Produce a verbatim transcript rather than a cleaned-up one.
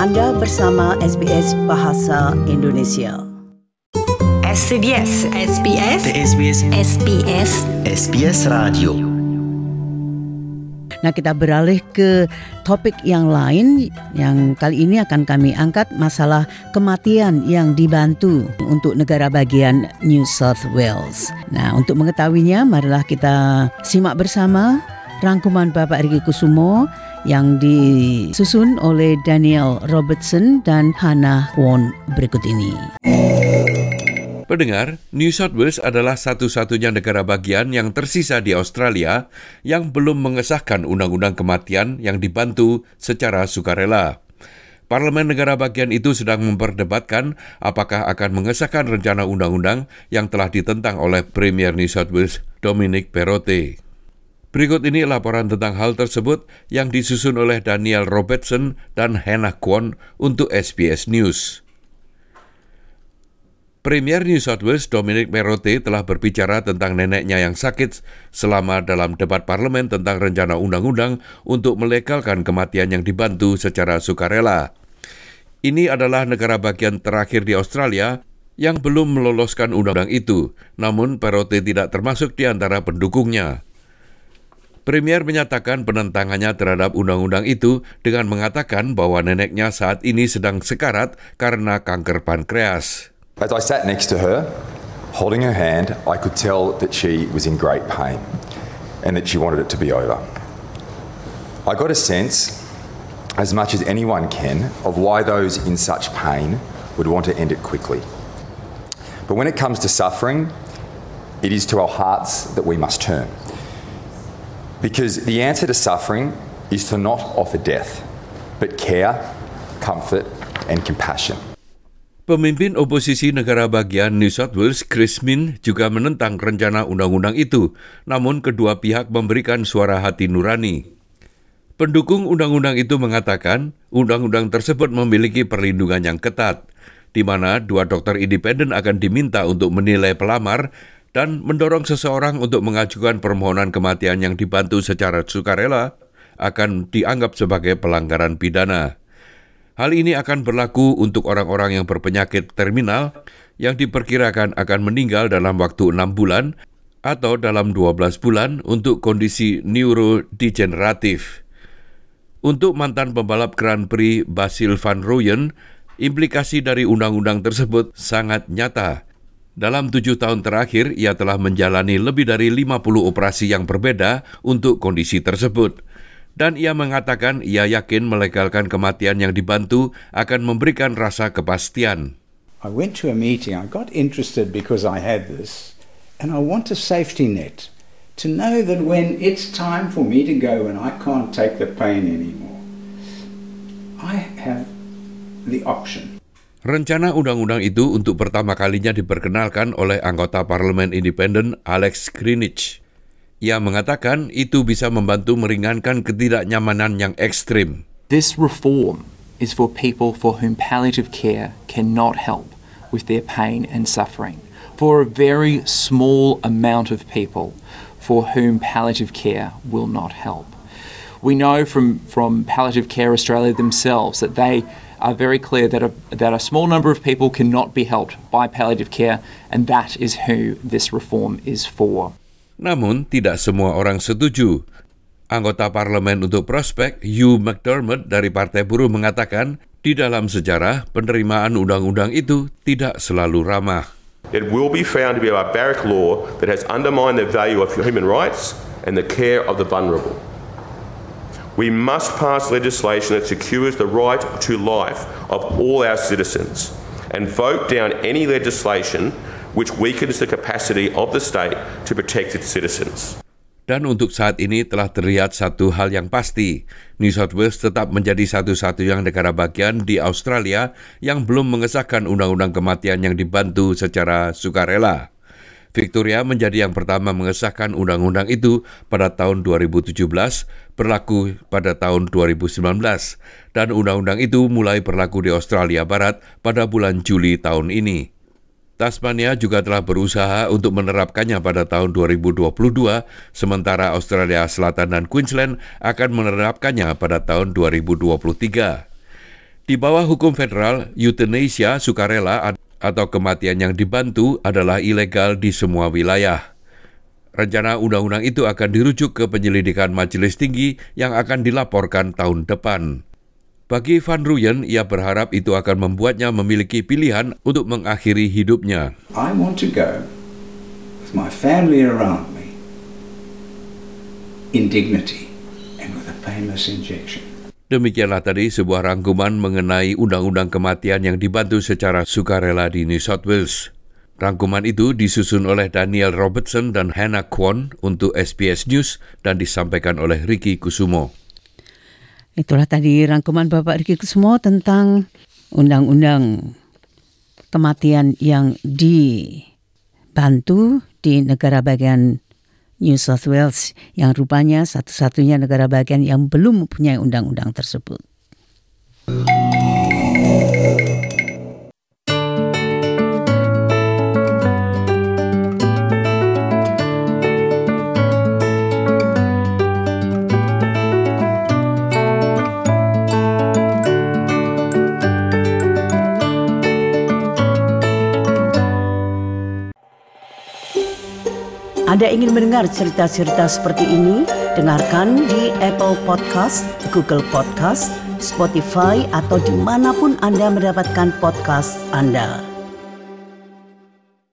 Anda bersama S B S Bahasa Indonesia. S B S, S B S, S B S, S B S, S B S Radio. Nah, kita beralih ke topik yang lain yang kali ini akan kami angkat masalah kematian yang dibantu untuk negara bagian New South Wales. Nah, untuk mengetahuinya, marilah kita simak bersama rangkuman Bapak Riki Kusumo yang disusun oleh Daniel Robertson dan Hannah Kwon berikut ini. Pendengar, New South Wales adalah satu-satunya negara bagian yang tersisa di Australia yang belum mengesahkan undang-undang kematian yang dibantu secara sukarela. Parlemen negara bagian itu sedang memperdebatkan apakah akan mengesahkan rencana undang-undang yang telah ditentang oleh Premier New South Wales Dominic Perrottet. Berikut ini laporan tentang hal tersebut yang disusun oleh Daniel Robertson dan Hannah Kwon untuk S B S News. Premier New South Wales Dominic Perrottet telah berbicara tentang neneknya yang sakit selama dalam debat parlemen tentang rencana undang-undang untuk melegalkan kematian yang dibantu secara sukarela. Ini adalah negara bagian terakhir di Australia yang belum meloloskan undang-undang itu, namun Perrottet tidak termasuk di antara pendukungnya. Premier menyatakan penentangannya terhadap undang-undang itu dengan mengatakan bahwa neneknya saat ini sedang sekarat karena kanker pankreas. As I sat next to her, holding her hand, I could tell that she was in great pain and that she wanted it to be over. I got a sense, as much as anyone can, of why those in such pain would want to end it quickly. But when it comes to suffering, it is to our hearts that we must turn. Because the answer to suffering is to not offer death, but care, comfort, and compassion. Pemimpin oposisi negara bagian New South Wales, Chris Minns, juga menentang rencana undang-undang itu, namun kedua pihak memberikan suara hati nurani. Pendukung undang-undang itu mengatakan undang-undang tersebut memiliki perlindungan yang ketat, di mana dua dokter independen akan diminta untuk menilai pelamar dan mendorong seseorang untuk mengajukan permohonan kematian yang dibantu secara sukarela akan dianggap sebagai pelanggaran pidana. Hal ini akan berlaku untuk orang-orang yang berpenyakit terminal yang diperkirakan akan meninggal dalam waktu enam bulan atau dalam dua belas bulan untuk kondisi neurodegeneratif. Untuk mantan pembalap Grand Prix Basil van Rooyen, implikasi dari undang-undang tersebut sangat nyata. Dalam tujuh tahun terakhir, ia telah menjalani lebih dari lima puluh operasi yang berbeda untuk kondisi tersebut. Dan ia mengatakan ia yakin melegalkan kematian yang dibantu akan memberikan rasa kepastian. I went to a meeting, I got interested because I had this, and I want a safety net to know that when it's time for me to go and I can't take the pain anymore, I have the option. Rencana undang-undang itu untuk pertama kalinya diperkenalkan oleh anggota parlemen independen Alex Greenwich. Ia mengatakan itu bisa membantu meringankan ketidaknyamanan yang ekstrim. This reform is for people for whom palliative care cannot help with their pain and suffering. For a very small amount of people for whom palliative care will not help. We know from, from Palliative Care Australia themselves that they are very clear that a, that a small number of people cannot be helped by palliative care, and that is who this reform is for. Namun, tidak semua orang setuju. Anggota parlemen untuk Prospect, Hugh McDermott dari Partai Buruh mengatakan, di dalam sejarah, penerimaan undang-undang itu tidak selalu ramah. It will be found to be a barbaric law that has undermined the value of human rights and the care of the vulnerable. We must pass legislation that secures the right to life of all our citizens and vote down any legislation which weakens the capacity of the state to protect its citizens. Dan untuk saat ini telah terlihat satu hal yang pasti. New South Wales tetap menjadi satu-satunya negara bagian di Australia yang belum mengesahkan undang-undang kematian yang dibantu secara sukarela. Victoria menjadi yang pertama mengesahkan undang-undang itu pada tahun dua ribu tujuh belas, berlaku pada tahun dua ribu sembilan belas, dan undang-undang itu mulai berlaku di Australia Barat pada bulan Juli tahun ini. Tasmania juga telah berusaha untuk menerapkannya pada tahun dua ribu dua puluh dua, sementara Australia Selatan dan Queensland akan menerapkannya pada tahun dua ribu dua puluh tiga. Di bawah hukum federal, euthanasia sukarela atau kematian yang dibantu adalah ilegal di semua wilayah. Rencana undang-undang itu akan dirujuk ke penyelidikan majelis tinggi yang akan dilaporkan tahun depan. Bagi Van Rooyen, ia berharap itu akan membuatnya memiliki pilihan untuk mengakhiri hidupnya. I want to go with my family around me in dignity and with a painless injection. Demikianlah tadi sebuah rangkuman mengenai undang-undang kematian yang dibantu secara sukarela di New South Wales. Rangkuman itu disusun oleh Daniel Robertson dan Hannah Kwon untuk S B S News dan disampaikan oleh Ricky Kusumo. Itulah tadi rangkuman Bapak Ricky Kusumo tentang undang-undang kematian yang dibantu di negara bagian New South Wales yang rupanya satu-satunya negara bagian yang belum mempunyai undang-undang tersebut. Anda ingin mendengar cerita-cerita seperti ini? Dengarkan di Apple Podcast, Google Podcast, Spotify, atau dimanapun Anda mendapatkan podcast Anda.